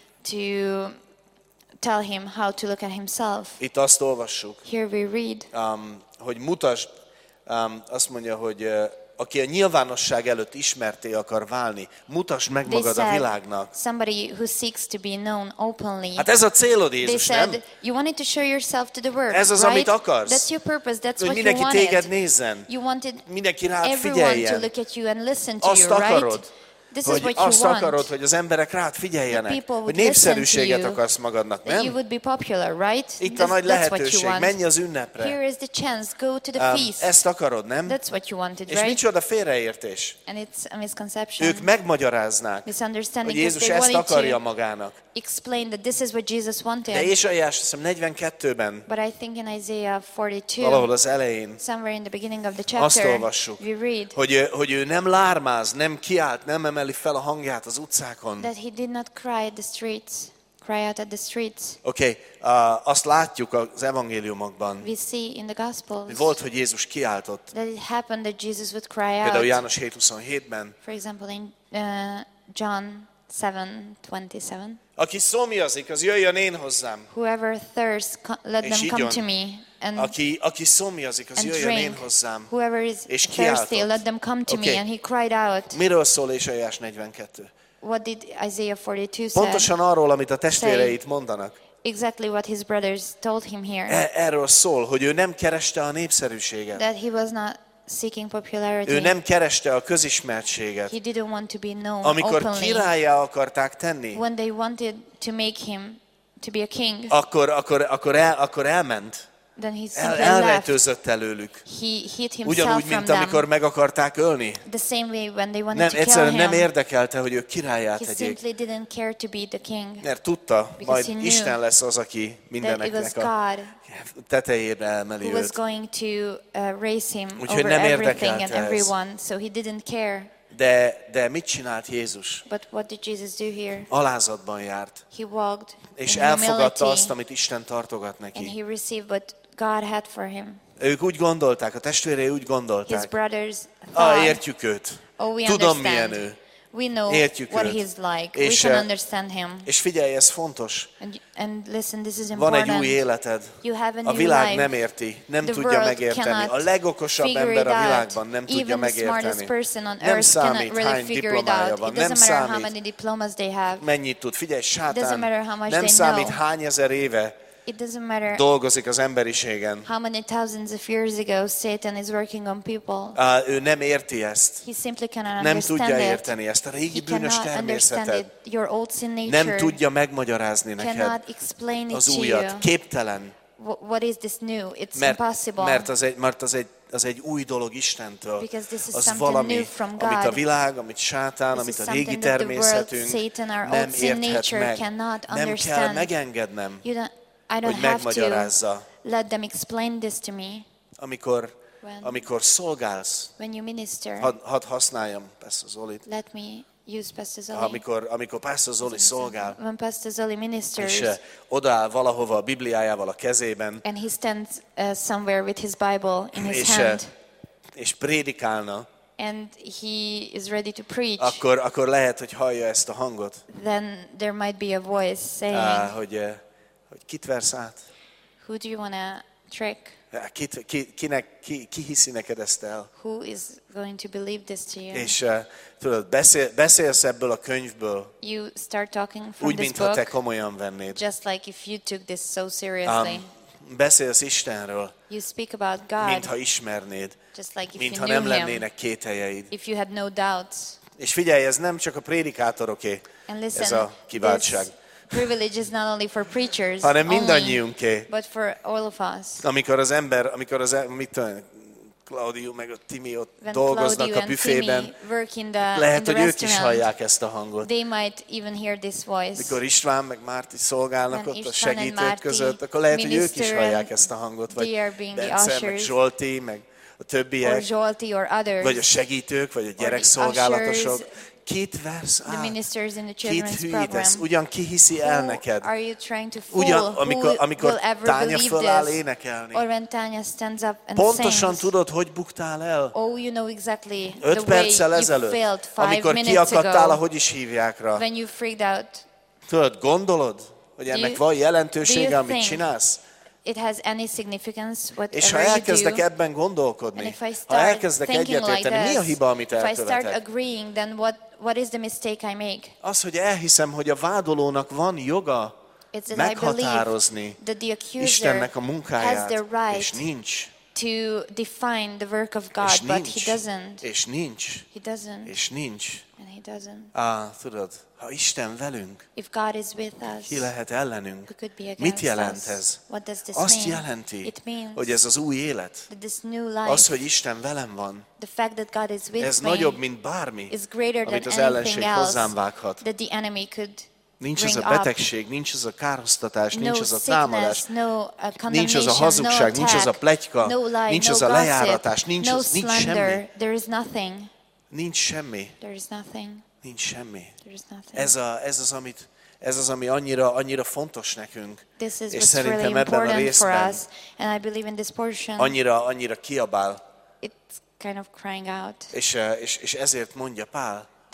to tell him how to look at himself. Itt azt olvassuk, Here we read um, hogy mutasd, um, azt mondja, hogy uh, aki a nyilvánosság előtt ismerté akar válni, mutasd meg they magad a said világnak. somebody who seeks to be known openly. Hát ez a célod, They Jézus, nem? said you wanted to show yourself to the world, Ez az, right? amit akarsz. That's your purpose. That's Hogy what you mindenki téged wanted. nézzen, You wanted mindenki rád everyone to figyeljen. look at you and listen to Azt you, right? akarod, This is hogy what you azt want. akarod, hogy az emberek rád figyeljenek, The people hogy would listen to népszerűséget you, akarsz magadnak, that you nem? would be popular, right? Itt a That's, nagy that's what you lehetőség, want. menj az ünnepre. Here is the chance. Go to the Um, feast. ezt akarod, nem? That's what you wanted, És right? micsoda félreértés. And it's a misconception. Ők megmagyaráznák, hogy Misunderstanding, because Jézus they ezt wanted akarja to magának. explain that this is what Jesus De wanted. Ézsaiás, azt hiszem negyvenkettőben, But I think in Isaiah forty-two, valahol az elején, somewhere in the beginning of the azt chapter, olvassuk, we read hogy, ő- hogy ő nem lármáz, nem kiált, nem emeli fel a hangját az utcákon. that he did not cry at the streets, cry out at the streets. Oké, okay, uh, azt látjuk az evangéliumokban, We see in the Gospels hogy volt, hogy Jézus kiáltott. that it happened that Jesus would cry Például out. János hét huszonhétben, For example, in uh, John seven twenty-seven, aki szomjazik, az jöjjön én hozzám. whoever thirsts, co- let És them come igyon. to me and, Aki, aki szomjazik, az and jöjjön én drink. hozzám. Whoever is És thirsty, kiáltott. let them come to Oké. me. And he cried out. Miről szól Ézsaiás negyvenkettő? What did Isaiah forty-two say? Pontosan arról, amit a testvéreit mondanak. Exactly what his brothers told him here. E- Erről szól, hogy ő nem kereste a népszerűséget. That he was not seeking popularity. Ő nem kereste a közismertséget. He didn't want to be known Amikor openly. királlyá akarták tenni, When they wanted to make him to be a king, akkor, akkor, akkor, el, akkor elment. then he El, simply left. elrejtőzött előlük. He hid himself Ugyanúgy, from mint them. amikor meg akarták ölni. The same way when they wanted Nem, to kill egyszerűen him. nem érdekelte, hogy ő királlyá He tegyék. simply didn't care to be the king. Mert tudta, Because majd he knew Isten lesz az, aki That it was mindeneknek a God tetejére emeli who was őt. going to uh, raise him Úgyhogy over nem everything and érdekelte ez. everyone. So he didn't care. De, de mit csinált Jézus? But what did Jesus do here? Alázatban járt, He walked és in elfogadta humility azt, amit Isten tartogat and neki. he received what God had for him. Ők úgy gondolták, a testvérei úgy His gondolták. brothers Ah, thought, értjük őt. oh, we Tudom, understand. milyen ő. We know Értjük what őt. he's like. És, we can eh, understand him. És figyelj, ez fontos. And, and listen, this is Van important. egy új életed. You have a A new világ life. nem érti, nem The tudja world megérteni. cannot A legokosabb figure ember it a out. világban nem tudja Even the smartest megérteni. person on Nem earth cannot számít, really hány figure it diplomája out. van. It Nem doesn't matter how számít, many diplomas they have. mennyit tud. Figyelj, sátán, matter how much nem they számít, know. hány ezer éve It doesn't matter dolgozik az emberiségen. how many thousands of years ago Satan is working on people. Uh, ő nem érti ezt. He simply cannot Nem understand tudja it. érteni ezt a régi He bűnös cannot understand természeted. it. Your old sin nature Nem tudja megmagyarázni neked cannot explain it az to you. újat. Képtelen. Wh- What is this new? It's Mert, impossible. mert, az, egy, mert az, egy, az egy új dolog Istentől. Because this is Az something valami, new from God. amit a világ, amit sátán, This amit is a régi something that the world, természetünk Satan, our nem old sin érthet nature meg. cannot Nem kell understand. megengednem, You don't, I don't hogy have to megmagyarázza. let them explain this to me. Amikor, When- amikor szolgálsz, When you minister, hadd had használjam Pastor Zolit, let me use Pastor Zoli. amikor, amikor Pastor Zoli szolgál, When Pastor Zoli ministers és eh, odaáll valahova a Bibliájával a kezében, and he stands uh, somewhere with his Bible in his és, eh, hand és prédikálna, and he is ready to preach, akkor, akkor lehet, hogy hallja ezt a hangot, then there might be a voice saying, á, hogy, eh, hogy kit versz át? who do you want to trick? Kit, ki, kinek, ki, ki hiszi neked ezt el? Who is going to believe this to you? És uh, tudod, beszél, beszélsz ebből a könyvből, You start talking from úgy, this mintha te book komolyan vennéd. just like if you took this so seriously. Um, beszélsz Istenről, You speak about God mintha ismernéd, just like if mintha you nem knew him, lennének kételjeid. if you had no doubts. És figyelj, ez nem csak a prédikátoroké, And ez listen, a kiváltság, this privilege is not only for preachers, hanem only, mindannyiunké. but for all of us. Amikor az ember, amikor az em- mit tudom, Claudio meg a Timi ott When dolgoznak Claudio a and büfében, Timmy work in the, in lehet, the hogy ők is restaurant, hallják ezt a hangot. they might even hear this voice. Mikor István meg Márti szolgálnak When ott a István and segítők Márti között, akkor lehet, hogy ők is minister hallják and ezt a hangot. they Vagy are being the Bence, meg ushers. Zsolti, meg a Or többiek, Zsolti or others, vagy a segítők, vagy a gyerekszolgálatosok. ushers, Kit versz the át? ministers in the Kit children's hűítesz? program. Ugyan ki hiszi el Who neked? are you trying to fool? Ugyan, Who amikor, will amikor ever Tánya believe föláll this? énekelni. Or when Tanya stands up and Pontosan sings. tudod, hogy buktál el? Oh, you know exactly Öt the way perccel you ezelőtt, failed five amikor minutes kiakadtál, ago ahogy is hívják rá. when you freaked out. Tudod, gondolod, hogy ennek you- van do jelentősége, you amit think csinálsz? It has any significance És whatever ha you elkezdek do. ebben And gondolkodni, if I ha start elkezdek thinking like egyetérteni, mi a this, hiba, amit if I start elkövetek? agreeing, then what, what is the mistake I make? Az, hogy elhiszem, hogy a vádolónak van joga It's that I meghatározni believe that the accuser Istennek a has munkáját, the right és nincs, to define the work of és God, but nincs, he doesn't. és nincs, He doesn't, és nincs. and he doesn't. Á, tudod, ha Isten velünk, If God is with us, ki lehet ellenünk? who could be against Mit jelent us? ez? What does this Azt mean? jelenti, It means hogy ez az új élet, that this new life, az, hogy Isten velem van, the fact that God is with ez me, nagyobb, mint bármi, is greater amit than az anything ellenség else hozzám vághat. that the enemy could Nincs az bring a up. betegség, nincs az a károsztatás, No nincs az a támadás, sickness, no uh, nincs condemnation, az a hazugság, no nincs az a attack, pletyka, no lie, nincs no az a gossip, lejáratás, nincs, no az, nincs semmi. slander. There is nothing. Nincs semmi, There is nothing. nincs semmi. There is nothing. Ez, a, ez, az, amit, ez az, ami annyira, annyira fontos nekünk, This is és what's szerintem really ebben a important for részben us, and I believe in this portion. annyira, annyira kiabál, It's kind of crying out. és, eh, és, és ezért mondja Pál,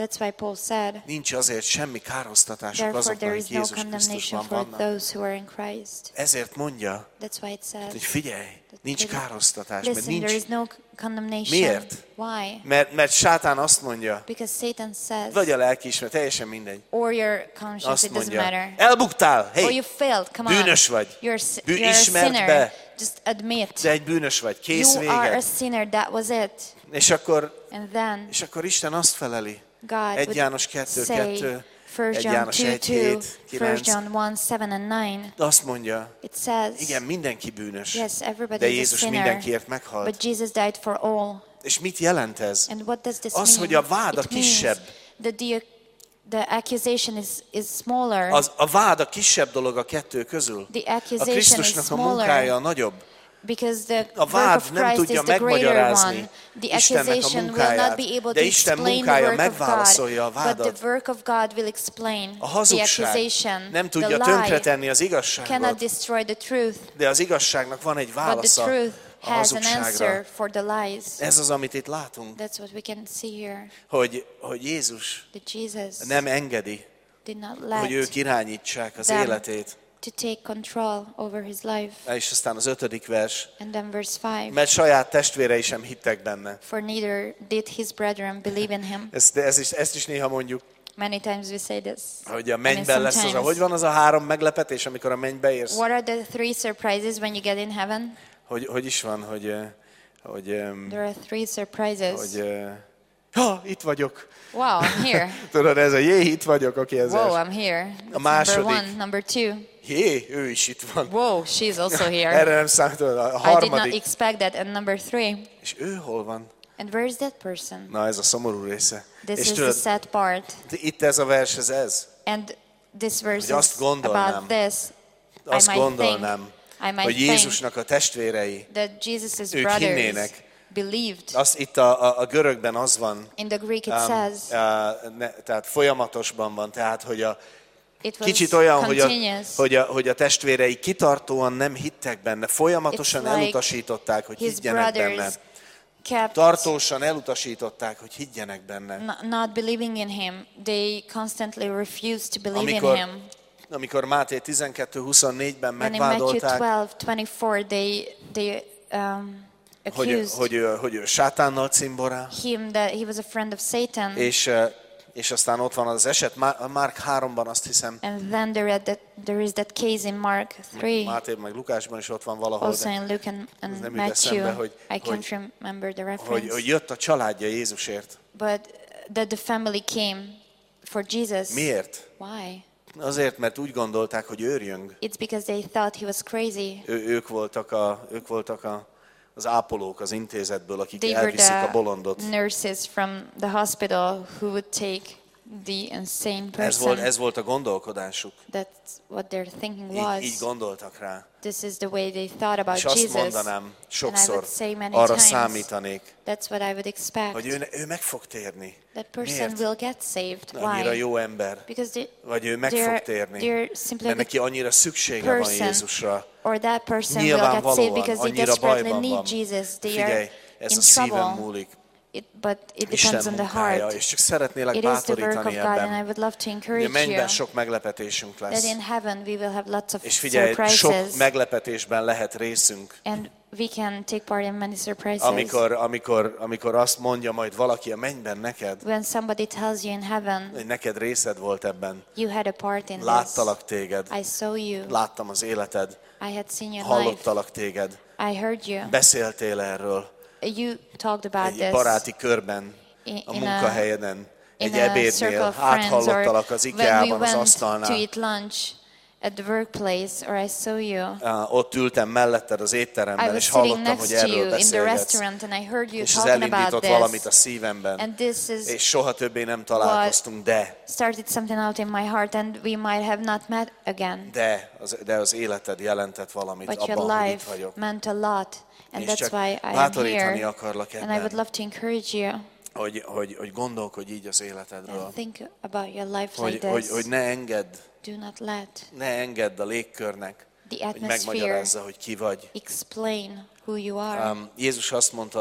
That's why Paul said, nincs azért semmi károsztatásuk therefore azoknak, there is akik no Jézus condemnation Krisztusban for vannak. those who are in Christ. Ezért mondja, That's why it says, hogy figyelj, nincs károsztatás, mert listen, there nincs. is no condemnation. Miért? Why? Mert, mert sátán azt mondja, Because Satan says, vagy a lelkiismeret, teljesen mindegy. or your conscience, Azt it doesn't mondja, matter. elbuktál, Or hey, you failed, come on. bűnös vagy. You're, s- Bű- you're a ismerd sinner. be. Just admit. De egy bűnös vagy, kész You are a vége. sinner, that was it. És akkor, And then és akkor Isten azt feleli, God egy would János kettő say, kettő, First egy John János two egy two, hét First kilenc, John one seven and nine. azt mondja, It says, igen, mindenki bűnös, yes, everybody de is a Jézus sinner, mindenkiért meghalt. but Jesus died for all. És mit jelent ez? And what does this Az, mean? hogy a vád a It means kisebb. that the, the accusation is, is smaller. Az, a vád a kisebb dolog a kettő közül. The A accusation is Krisztusnak a munkája smaller a nagyobb. because the A work vád of nem Christ tudja is the greater megmagyarázni one. The Istennek a accusation will munkáját, not be able de to Isten explain the munkája work of megválaszolja a God, but vádat. the work of God will explain A the hazugság accusation. nem The tudja lie tönkretenni az cannot igazságot, destroy the truth, de az igazságnak van egy but the válasza truth a has an hazugságra. answer for the lies. Ez az, amit itt látunk, That's what we can see here. hogy, hogy Jézus That Jesus nem engedi, did not hogy ők let irányítsák az them életét. to take control over his life. És aztán az ötödik vers, And then verse five. mert saját testvérei sem hittek benne. For neither did his brethren believe in him. Ezt, ez is, ezt is néha mondjuk, Many times we say this. hogy a I mean, mennyben lesz az a, sometimes. hogy van az a három meglepetés, amikor a mennybe érsz? What are the three surprises when you get in heaven? Hogy, hogy is van, hogy, eh, hogy, em, There are three surprises. hogy eh, ha, itt vagyok. Wow, I'm here. Tudod, ez a jé, itt vagyok, oké, ez Whoa, els. I'm here. That's number második. one. Number two. Jé, ő is itt van. Whoa, she's also here. Erre nem számítod. A I did not harmadik. expect that. And number three. És ő hol van? And where is that person? Na, ez a szomorú része. This És is the tudod, sad part. itt ez a vers, ez ez. And this verse Hogy azt is gondolnám, about this. Azt I might gondolnám, think, I might hogy think Jézusnak a testvérei, that Jesus' ők brothers hinnének. believed. az itt a, a, a görögben az van, In the Greek it um, says uh, ne, tehát folyamatosban van, tehát hogy a it was kicsit olyan, hogy a, continuous. hogy, a, hogy a testvérei kitartóan nem hittek benne, folyamatosan It's like elutasították, hogy his higgyenek benne. brothers kept Tartósan elutasították, hogy higgyenek benne. n- not believing in him. They constantly refused to believe Amikor, in him. amikor Máté tizenkettő huszonnégyben And in Matthew megvádolták, twelve twenty-four they they um, hogy, accused hogy, ő- hogy ő sátánnal cimborál, him that he was a friend of Satan. és, eh, és aztán ott van az eset, Má- Márk háromban azt hiszem, And then there, are that, there is that case in Mark three, Máté meg Lukásban is ott van valahol, also de, in Luke and, ez and nem jut eszembe, Matthew. hogy- I can't hogy- remember the hogy, reference. hogy jött a családja Jézusért. But that the family came for Jesus. Miért? Why? Azért, mert úgy gondolták, hogy őrjöng. It's because they thought he was crazy. Ő, ők voltak, a, ők voltak a, az ápolók az intézetből, akik They were elviszik a the bolondot. nurses from the hospital who would take the insane Ez volt, person. ez volt a gondolkodásuk. That's what their thinking Így, was. így gondoltak rá. This is the way they thought about És azt Jesus. mondanám, And I sokszor would say many arra times, számítanék, that's what I would expect. hogy ő, ő meg fog térni. That person Miért? will get saved. Annyira Why? jó ember. Because they, Vagy ő meg they're, fog térni. they're simply Mert a neki good annyira szüksége van person. Jézusra. Or that person will get Nyilvánvalóan saved because they annyira desperately bajban van. need Jesus. They Figyelj, are ez in a szíven trouble. múlik. It, but it Isten depends on the munkája, heart. és csak szeretnélek It is the work of bátorítani God, and I ebben. would love to Ugye encourage mennyben you sok meglepetésünk that lesz. in heaven we will have lots of És figyelj, sok surprises, meglepetésben lehet részünk. and we can take part in many surprises. Amikor, amikor, amikor azt mondja majd valaki a mennyben neked, When somebody tells you in heaven, hogy neked részed volt ebben. you had a part in this. Láttalak téged, I saw you. láttam az életed, I had seen your life. hallottalak téged, I heard you. beszéltél erről You talked about egy this baráti körben, in, a in a, munkahelyeden, in egy a circle ebédnél, of friends, or áthallottalak az when we IKEA-ban az went to asztalnál. eat lunch at the workplace, or I saw you. Uh, ott ültem melletted az I étteremben, was és sitting hallottam, next hogy to erről you in the beszélgetsz. restaurant, and I heard you És ez talking about elindított valamit a this. szívemben, And this is és soha többé nem találkoztunk, de, started something out in my heart, and we might have not met again. de az, de az életed jelentett valamit But your abban, hogy itt life vagyok. meant a lot, and És that's csak why I am bátorítani here. akarlak And I would ebben, love to encourage you hogy, hogy, hogy gondolkodj így az életedről. and think about your life Hogy, like hogy, this. hogy ne engedd, Do not let ne engedd a légkörnek, the hogy atmosphere megmagyarázza, hogy ki vagy. explain who you are. Um, Jézus azt mondta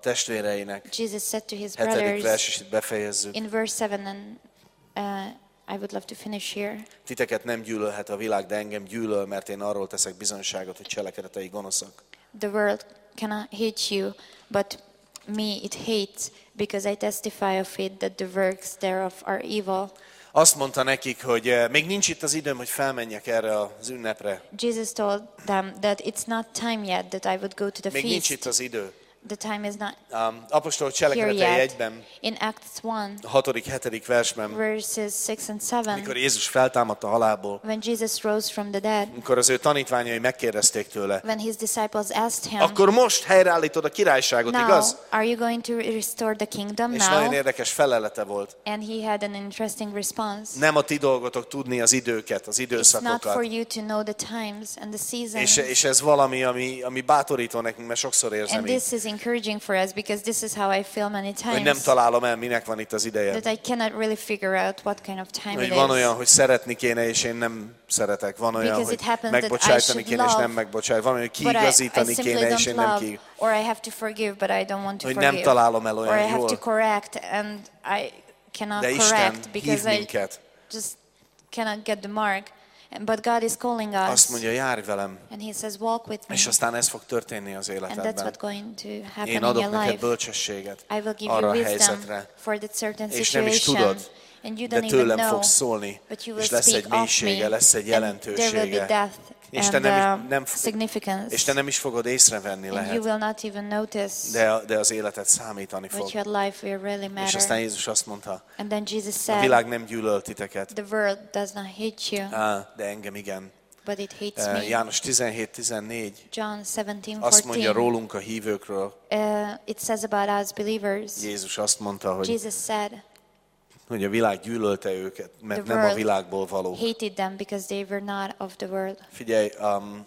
testvéreinek. Jesus said to his Hetedik brothers vers, és itt befejezzük. in verse seven, and uh, I would love to finish here. Titeket nem gyűlölhet a világ, de engem gyűlöl, mert én arról teszek bizonyságot, hogy cselekedetei gonoszak. The world cannot hate you, but me it hates, because I testify of it that the works thereof are evil. Azt mondta nekik, hogy eh, még nincs itt az időm, hogy felmenjek erre az ünnepre. Jesus told them that it's not time yet that I would go to the Még nincs feast. itt az idő. The time is not Um, Apostolok here cselekedetei yet. egyben, In Acts one, a hatodik, hetedik versben, verses six and seven, amikor Jézus feltámadt a halálból, when Jesus rose from the dead, amikor az ő tanítványai megkérdezték tőle, when his disciples asked him, akkor most helyreállítod a királyságot, now, igaz? are you going to restore the kingdom És nagyon now? érdekes felelete volt. And he had an interesting response. Nem a ti dolgotok tudni az időket, az It's not időszakokat. for you to know the times and the seasons. És, és ez valami, ami, ami bátorító nekünk, mert sokszor érzem And így, this is encouraging for us, because this is how I feel many hogy nem times, találom el, minek van itt az ideje. that I cannot really figure out what kind of time Hogy it van is. olyan, hogy szeretni kéne, és én nem szeretek. Van olyan, Because hogy it happens that I megbocsájtani should kéne, és love, nem megbocsájtani. Van olyan, hogy But I, I kiigazítani simply kéne, és én don't nem love, ki. or I have to forgive, but I don't want to Hogy forgive. nem találom el Or I olyan have to jól. correct, and I cannot De Isten correct hív because I minket. just cannot get the mark. And- But God is calling us, Azt mondja, járj velem. and He says, walk with me. És aztán ez fog történni az And that's életedben. what's going to happen Én in adok your neked life. bölcsességet I will give arra you a wisdom helyzetre. for that certain És nem is situation. tudod, And you de don't even tőlem know, fogsz szólni, but you will és lesz egy speak of mélysége, me, lesz egy and there will be jelentősége. depth És te and nem, uh, nem, significance. és te nem is fogod észrevenni And you lehet, will not even notice, de, de az életed számítani fog. but your life will really És aztán matter. Jézus azt mondta, And then Jesus a said, világ nem gyűlöl titeket, the world does not hate you, á, de engem igen. but it hates Eh, me. János tizenhét tizennégy John seventeen azt mondja fourteen. rólunk a hívőkről, Uh, it says about us believers. Jézus azt mondta, hogy, Jesus said, hogy a világ gyűlölte őket, mert The nem a world világból való. hated them because they were not of the world. Figyelj, um,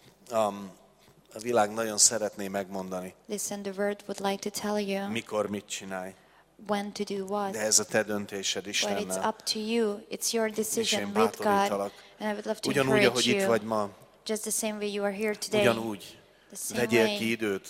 um, a világ nagyon szeretné megmondani, Listen, the world would like to tell you mikor mit csinálj. when to do what. De ez a te döntésed But it's Istennel. up to you. It's your decision én with God. bátorítalak. And I would love to Ugyanúgy, encourage ahogy itt you, vagy ma, just the same way you are here today. ugyanúgy. The same Vegyél ki way. időt,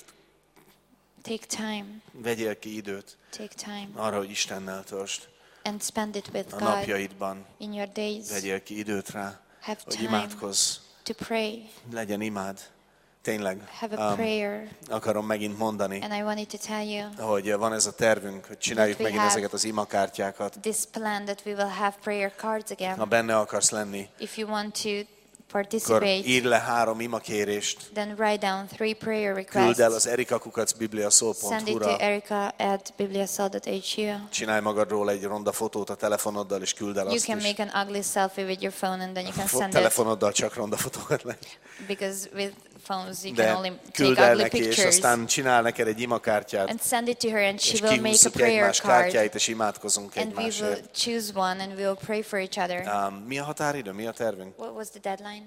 Take time. vegyél ki időt Take time. arra, hogy Istennel töltsd. And spend it with A God napjaidban in your days. vegyél ki időt rá, Have hogy time imádkozz, to pray. legyen imád. Tényleg, Have a um, prayer. akarom megint mondani, And I wanted to tell you hogy van ez a tervünk, hogy csináljuk That we megint have ezeket az imakártyákat. this plan that we will have prayer cards again. Ha benne akarsz lenni, If you want to akkor participate, írd le három imakérést, then write down three prayer küld el requests. az erikakukacbibliaszó pont Send it to hu-ra, erica at bibliasol dot h u. csinálj magadról egy ronda fotót a telefonoddal, és küld el You azt can is. make an ugly selfie with your phone, and then you can Fo- send it, telefonoddal csak ronda fotókat le. because with phones you De can only küld take el ugly neki, és pictures. aztán csinál neked egy imakártyát, And send it to her, and she és will make a kihúzzuk prayer egymás card. kártyáit, és imádkozunk And we will egymásért. choose one, and we will pray for each other. Um, mi a határidő? Mi a tervünk? What was the deadline?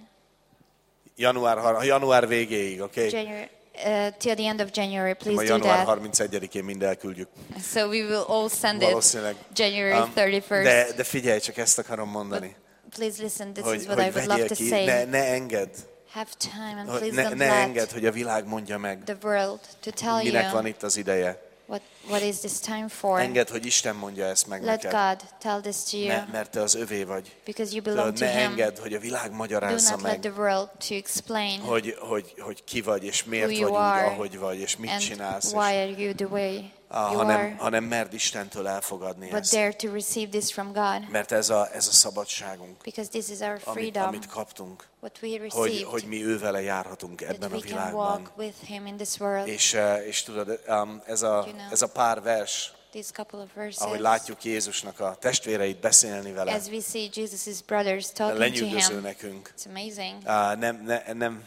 Január, har- január végéig, oké? Okay? January, uh, till the end of January, Ma please do január that. harmincegyedikén mind elküldjük. So we will all send it Valószínűleg. January Um, thirty-first. de, de figyelj, csak ezt akarom mondani. Please listen, this Hogy, is what I hogy would love vegyél to ki, say. ne, ne engedd, Have time, and hogy please ne, don't ne let engedd, hogy a világ mondja meg, the world to tell minek you van itt az ideje. what, what is this time for. Engedd, hogy Isten mondja ezt meg Let neked, God tell this to you, mert, mert te az övé vagy. because you belong Tudod, to ne Him. engedd, hogy a világ Do magyarázza not let meg, the world to explain hogy, hogy, hogy ki vagy, és miért who vagy you úgy, are, ahogy vagy, és mit and csinálsz. why És, are you the way ah, you hanem, are, hanem merd Istentől elfogadni but ezt. dare to receive this from God, Mert ez a, ez a szabadságunk, because this is our amit, freedom, amit kaptunk, what we hogy, received, hogy mi ővele járhatunk that ebben a we can világban. walk with Him in this world. És, eh, és tudod, um, ez a, You know. ez a pár vers, These couple of verses, ahogy látjuk Jézusnak a testvéreit beszélni vele, as we see Jesus' brothers talking to lenyűgöző Him, nekünk. it's amazing. Uh, nem, ne, nem,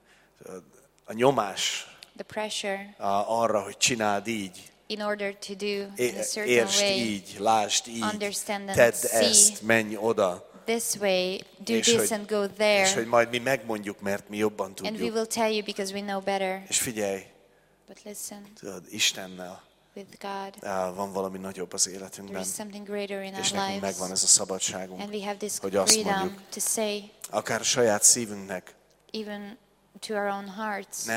a nyomás The pressure uh, arra, hogy csináld így, in order to do in a é- certain értsd way, így, lásd így, understand and tedd see ezt, menj oda, this way, do és this hogy, and go és there, hogy majd mi megmondjuk, mert mi jobban and we tudjuk. will tell you because we know better. És figyelj, But listen, tudod, Istennel with God, uh, van valami nagyobb az there életünkben, is something greater in és our nekünk megvan lives, ez a szabadságunk, and we have this hogy azt freedom mondjuk, to say, akár a saját szívünknek, even to our own hearts, nem,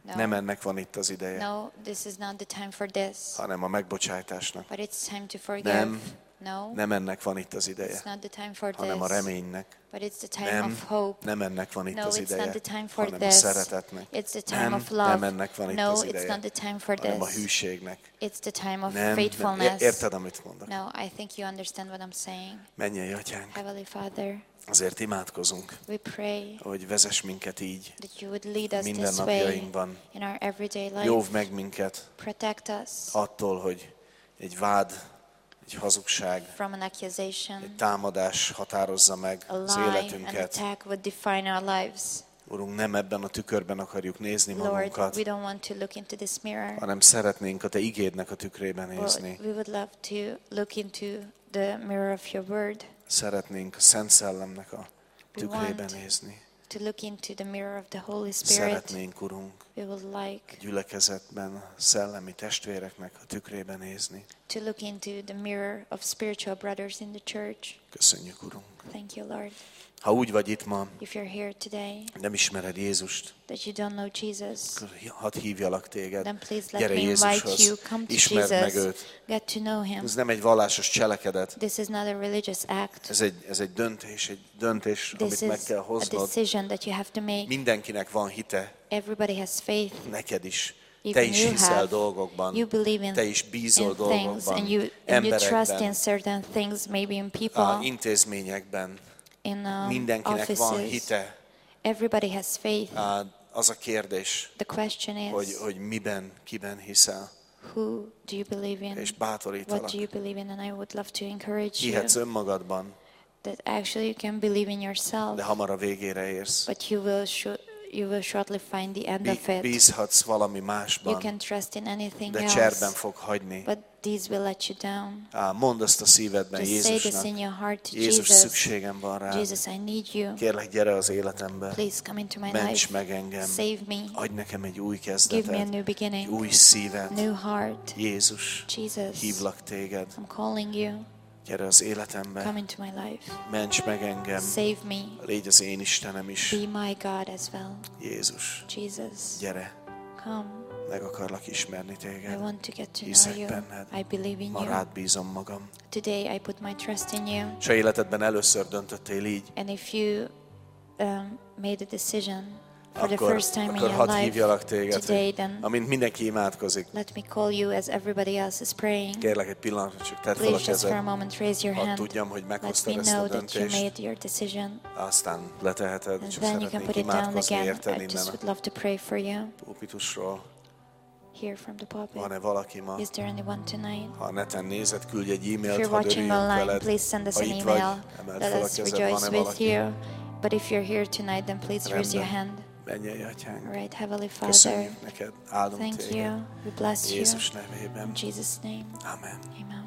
No. Nem ennek van itt az ideje, No, this is not the time for this. hanem a megbocsájtásnak. But it's time to forgive. Nem. No, Nem ennek van itt az ideje, it's not the time for hanem a this. reménynek. But it's the time Nem, of hope. nem ennek van itt No, az it's ideje, not the time for hanem a this. szeretetnek. It's the time Nem, of love. nem ennek van itt No, az it's ideje, not the time for hanem a this. hűségnek. It's the time of Nem, nem, faithfulness. érted, amit mondok? No, I think you understand what I'm saying. Mennyei Atyánk, Heavenly Father, azért imádkozunk, we pray hogy vezess minket így that you would lead us minden this way napjainkban. in our everyday life. Jóvd meg minket Protect us attól, hogy egy vád, egy hazugság, from an accusation, egy támadás határozza meg a az lie, an életünket. attack would define our lives. Urunk, nem ebben a tükörben akarjuk nézni Lord, magunkat, we don't want to look into this mirror. hanem szeretnénk a Te igédnek a tükrében Lord, nézni. we would love to look into the mirror of your word, Szeretnénk a Szent Szellemnek a We tükrében want nézni. to look into the mirror of the Holy Spirit. Szeretnénk, Urunk, We would like gyülekezetben a szellemi testvéreknek a tükrében nézni. to look into the mirror of spiritual brothers in the church. Köszönjük, Urunk. Thank you, Lord. Ha úgy vagy itt ma, If you're here today, nem ismered Jézust, that you don't know Jesus, akkor hadd hívjalak téged. then please let Gyere me invite Jézushoz, you, come to ismerd meg Jesus, őt. get to know Him. Ez nem egy vallásos cselekedet, This is not a religious act. ez egy, ez egy döntés, egy döntés, This amit meg is kell a hoznod. decision that you have to make. Mindenkinek van hite, Everybody has faith. neked is. Te Even is you hiszel have. dolgokban, You believe in, te is bízol in things, dolgokban, and you, and you trust in emberekben, certain things, maybe in a people, intézményekben. in um, Mindenkinek van offices. hite. Everybody has faith. Á, Az a kérdés, The question is, hogy, hogy miben, kiben hiszel, who do you believe in? és What bátorítalak. do you believe in? And I would love to encourage you Hihetsz önmagadban, that actually you can believe in de yourself, hamar a végére érsz. but you will sho- you will shortly find the end of Bí- it. Bízhatsz valami You másban, can trust in anything de cserben else, fog hagyni. but these will let you down. Á, Mondd azt a szívedben Just say this in Jézusnak. your heart to Jézus, Jesus. szükségem van rá. Jesus, I need you. Kérlek, gyere az életembe. Please come into my Ments life. meg engem. Save me. Adj nekem egy új Give me a kezdetet, new egy beginning, új szívet. new heart. Jézus, Jesus, hívlak téged. I'm calling you. Gyere az életembe. Come into my life. Ments meg engem. Save me. Légy az én Istenem is. Be my God as well. Jézus, Jesus, gyere. come. Meg akarlak ismerni I téged. want to get to know Hiszek you. benned. I believe in Ma you. rád bízom magam. Today I put my trust in you. És ha életedben először döntöttél így, And if you um, made a decision for the akkor, first time in akkor your hadd life hívjalak téged, today, hogy then amint mindenki imádkozik, let me call you as everybody else is praying. kérlek egy pillanatra, csak tedd fel a Please just for a kezed, moment raise your hadd hand. tudjam, hogy Let meghoztad me ezt a know that you döntést, made your decision. aztán leteheted, And csak then you can szeretnék put it down imádkozni again. érted I innen just a would love to pray for you pulpitusról. here from the pulpit. Van-e valaki ma? Is there anyone tonight? Ha a neten nézed, küldj egy If e-mailt, you're hadd watching örüljünk online, veled. please send us Ha an itt vagy, email. emeld Let fel a us kezed, rejoice van-e with valaki? you. But if you're here tonight, then please raise your Rendben. hand. Mennyei Atyánk, All right, Heavenly Father, köszönjük neked, áldunk thank téged. you. We bless you. Jézus nevében. In Jesus' name, Amen. amen.